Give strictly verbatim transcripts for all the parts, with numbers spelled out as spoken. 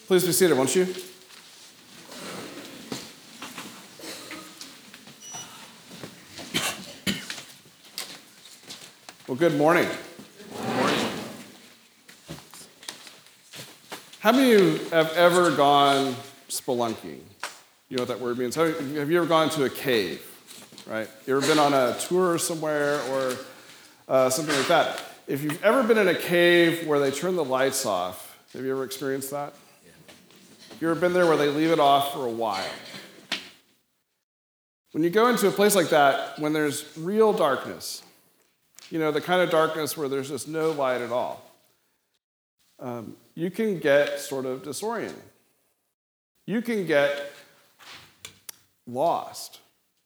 Please be seated, won't you? Well, good morning. Good morning. How many of you have ever gone spelunking? You know what that word means? Have you ever gone to a cave, right? You ever been on a tour somewhere or uh, something like that? If you've ever been in a cave where they turn the lights off, have you ever experienced that? Yeah. Have you ever been there where they leave it off for a while? When you go into a place like that, when there's real darkness, you know, the kind of darkness where there's just no light at all, um, you can get sort of disoriented. You can get lost.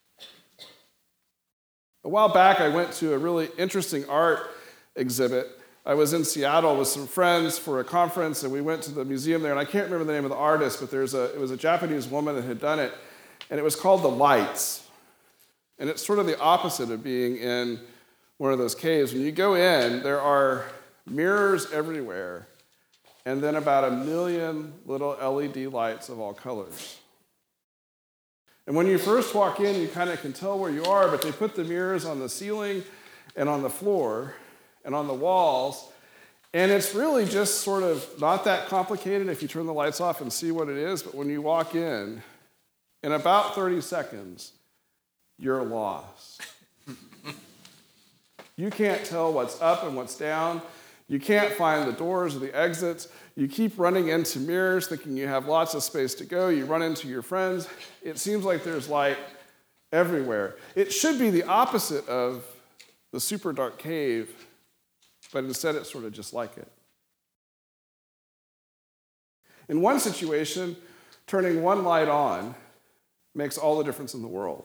A while back, I went to a really interesting art exhibit. I was in Seattle with some friends for a conference, and we went to the museum there, and I can't remember the name of the artist, but there's a, it was a Japanese woman that had done it, and it was called The Lights. And it's sort of the opposite of being in one of those caves. When you go in, there are mirrors everywhere, and then about a million little L E D lights of all colors. And when you first walk in, you kind of can tell where you are, but they put the mirrors on the ceiling and on the floor and on the walls, and it's really just sort of not that complicated if you turn the lights off and see what it is, but when you walk in, in about thirty seconds, you're lost. You can't tell what's up and what's down. You can't find the doors or the exits. You keep running into mirrors thinking you have lots of space to go. You run into your friends. It seems like there's light everywhere. It should be the opposite of the super dark cave, but instead it's sort of just like it. In one situation, turning one light on makes all the difference in the world.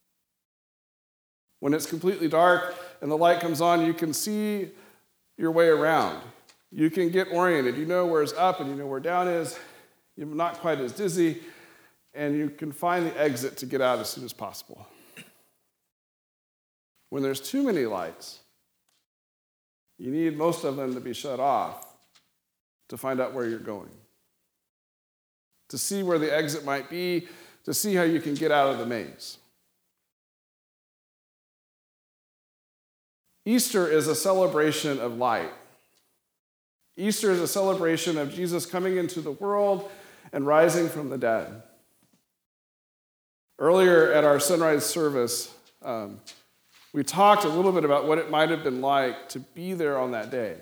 When it's completely dark and the light comes on, you can see your way around. You can get oriented. You know where's up and you know where down is. You're not quite as dizzy, and you can find the exit to get out as soon as possible. When there's too many lights, you need most of them to be shut off to find out where you're going, to see where the exit might be, to see how you can get out of the maze. Easter is a celebration of light. Easter is a celebration of Jesus coming into the world and rising from the dead. Earlier at our sunrise service, um, we talked a little bit about what it might have been like to be there on that day.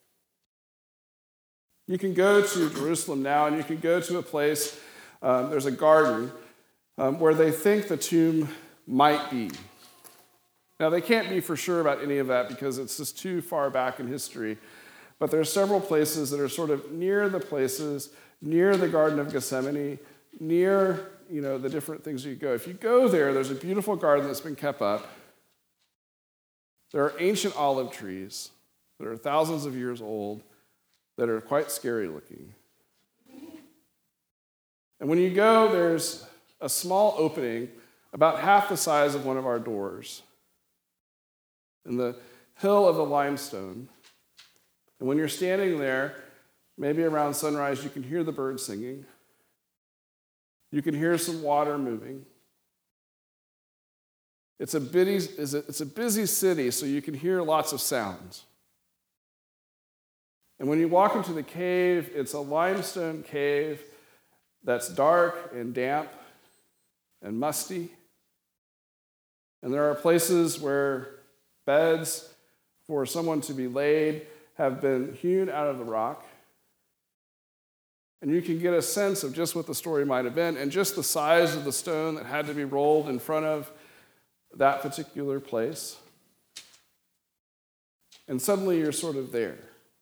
You can go to Jerusalem now, and you can go to a place, um, there's a garden, um, where they think the tomb might be. Now, they can't be for sure about any of that because it's just too far back in history, but there are several places that are sort of near the places, near the Garden of Gethsemane, near, you know, the different things you go. If you go there, there's a beautiful garden that's been kept up. There are ancient olive trees that are thousands of years old that are quite scary looking. And when you go, there's a small opening about half the size of one of our doors in the hill of the limestone. And when you're standing there, maybe around sunrise, you can hear the birds singing. You can hear some water moving. It's a busy, it's a busy city, so you can hear lots of sounds. And when you walk into the cave, it's a limestone cave that's dark and damp and musty. And there are places where beds for someone to be laid have been hewn out of the rock. And you can get a sense of just what the story might have been and just the size of the stone that had to be rolled in front of that particular place. And suddenly you're sort of there.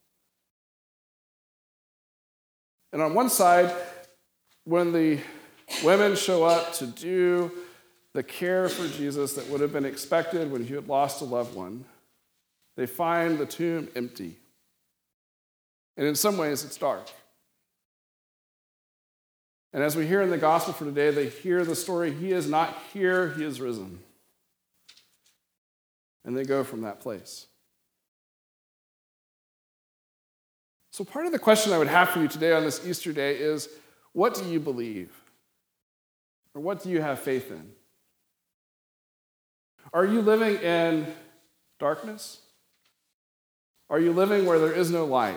And on one side, when the women show up to do the care for Jesus that would have been expected when he had lost a loved one, they find the tomb empty. And in some ways, it's dark. And as we hear in the gospel for today, they hear the story, he is not here, he is risen. And they go from that place. So part of the question I would have for you today on this Easter day is, what do you believe? Or what do you have faith in? Are you living in darkness? Are you living where there is no light?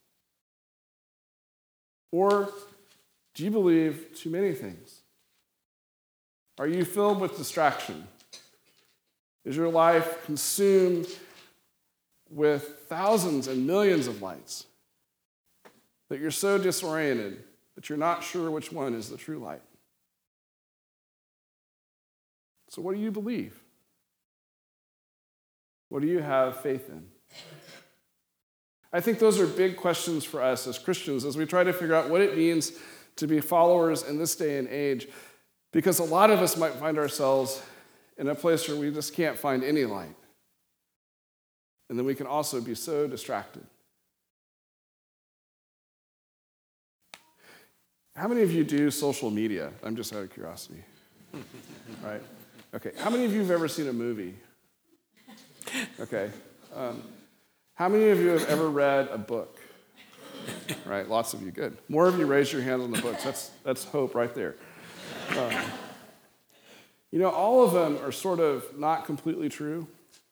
Or do you believe too many things? Are you filled with distraction? Is your life consumed with thousands and millions of lights that you're so disoriented that you're not sure which one is the true light? So what do you believe? What do you have faith in? I think those are big questions for us as Christians as we try to figure out what it means to be followers in this day and age, because a lot of us might find ourselves in a place where we just can't find any light. And then we can also be so distracted. How many of you do social media? I'm just out of curiosity. Right? Okay. How many of you have ever seen a movie? Okay. Um, how many of you have ever read a book? Right, lots of you, good. More of you raise your hand on the books. That's, that's hope right there. Um, you know, all of them are sort of not completely true.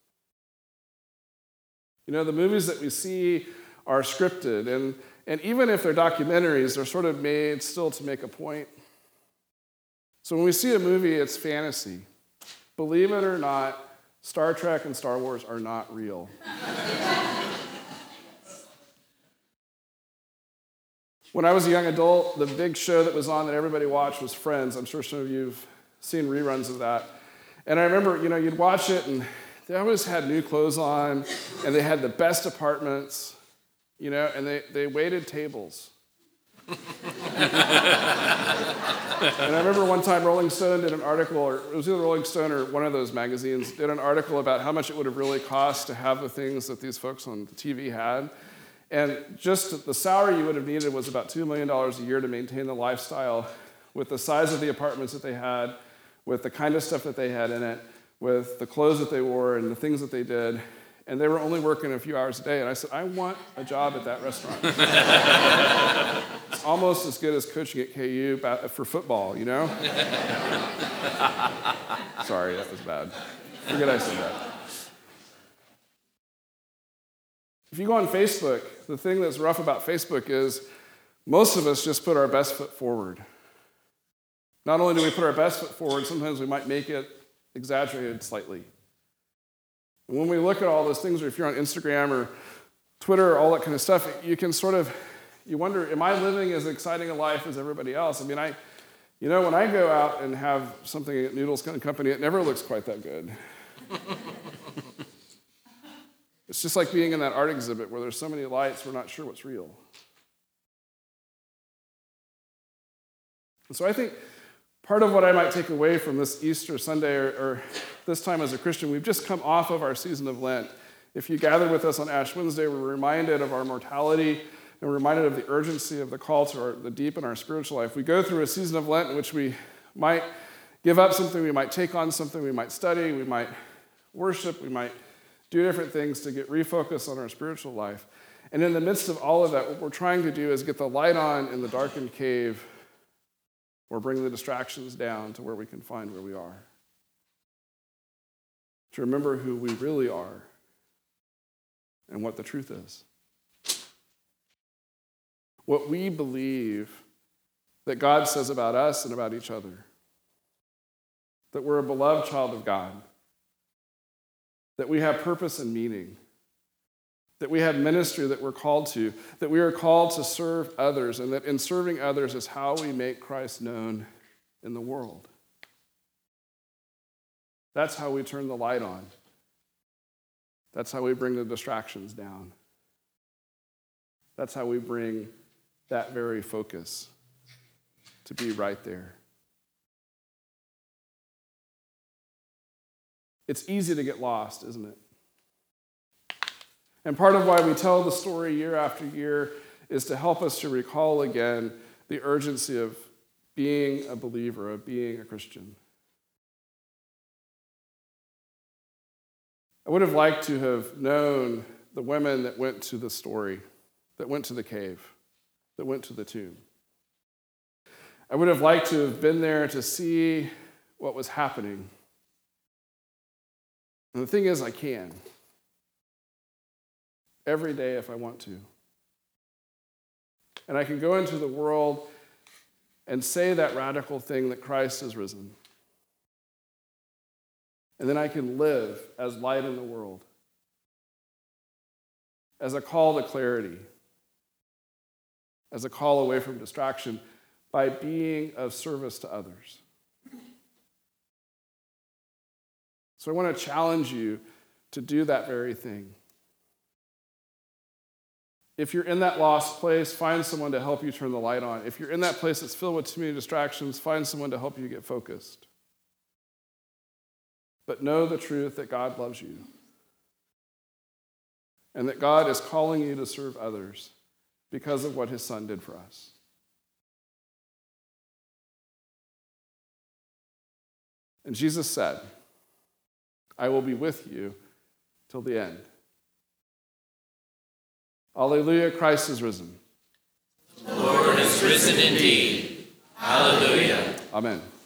You know, the movies that we see are scripted, and, and even if they're documentaries, they're sort of made still to make a point. So when we see a movie, it's fantasy. Believe it or not, Star Trek and Star Wars are not real. When I was a young adult, the big show that was on that everybody watched was Friends. I'm sure some of you have seen reruns of that. And I remember, you know, you'd watch it, and they always had new clothes on, and they had the best apartments, you know, and they, they waited tables. And I remember one time Rolling Stone did an article, or it was either Rolling Stone or one of those magazines, did an article about how much it would have really cost to have the things that these folks on the T V had. And just the salary you would have needed was about two million dollars a year to maintain the lifestyle with the size of the apartments that they had, with the kind of stuff that they had in it, with the clothes that they wore and the things that they did. And they were only working a few hours a day. And I said, I want a job at that restaurant. It's almost as good as coaching at K U for football, you know? Sorry, that was bad. Forget I said that. If you go on Facebook, the thing that's rough about Facebook is most of us just put our best foot forward. Not only do we put our best foot forward, sometimes we might make it exaggerated slightly. And when we look at all those things, or if you're on Instagram or Twitter or all that kind of stuff, you can sort of, you wonder, am I living as exciting a life as everybody else? I mean, I, you know, when I go out and have something at Noodles Company, it never looks quite that good. It's just like being in that art exhibit where there's so many lights, we're not sure what's real. And so I think part of what I might take away from this Easter Sunday, or, or this time as a Christian, we've just come off of our season of Lent. If you gather with us on Ash Wednesday, we're reminded of our mortality, and we're reminded of the urgency of the call to our, the deep in our spiritual life. We go through a season of Lent in which we might give up something, we might take on something, we might study, we might worship, we might do different things to get refocused on our spiritual life. And in the midst of all of that, what we're trying to do is get the light on in the darkened cave, or bring the distractions down to where we can find where we are. To remember who we really are and what the truth is. What we believe that God says about us and about each other. That we're a beloved child of God. That we have purpose and meaning. That we have ministry that we're called to. That we are called to serve others, and that in serving others is how we make Christ known in the world. That's how we turn the light on. That's how we bring the distractions down. That's how we bring that very focus to be right there. It's easy to get lost, isn't it? And part of why we tell the story year after year is to help us to recall again the urgency of being a believer, of being a Christian. I would have liked to have known the women that went to the story, that went to the cave, that went to the tomb. I would have liked to have been there to see what was happening. And the thing is, I can. Every day if I want to. And I can go into the world and say that radical thing that Christ has risen. And then I can live as light in the world, as a call to clarity, as a call away from distraction, by being of service to others. So I want to challenge you to do that very thing. If you're in that lost place, find someone to help you turn the light on. If you're in that place that's filled with too many distractions, find someone to help you get focused. But know the truth that God loves you and that God is calling you to serve others because of what his Son did for us. And Jesus said, I will be with you till the end. Alleluia, Christ is risen. The Lord is risen indeed. Hallelujah. Amen.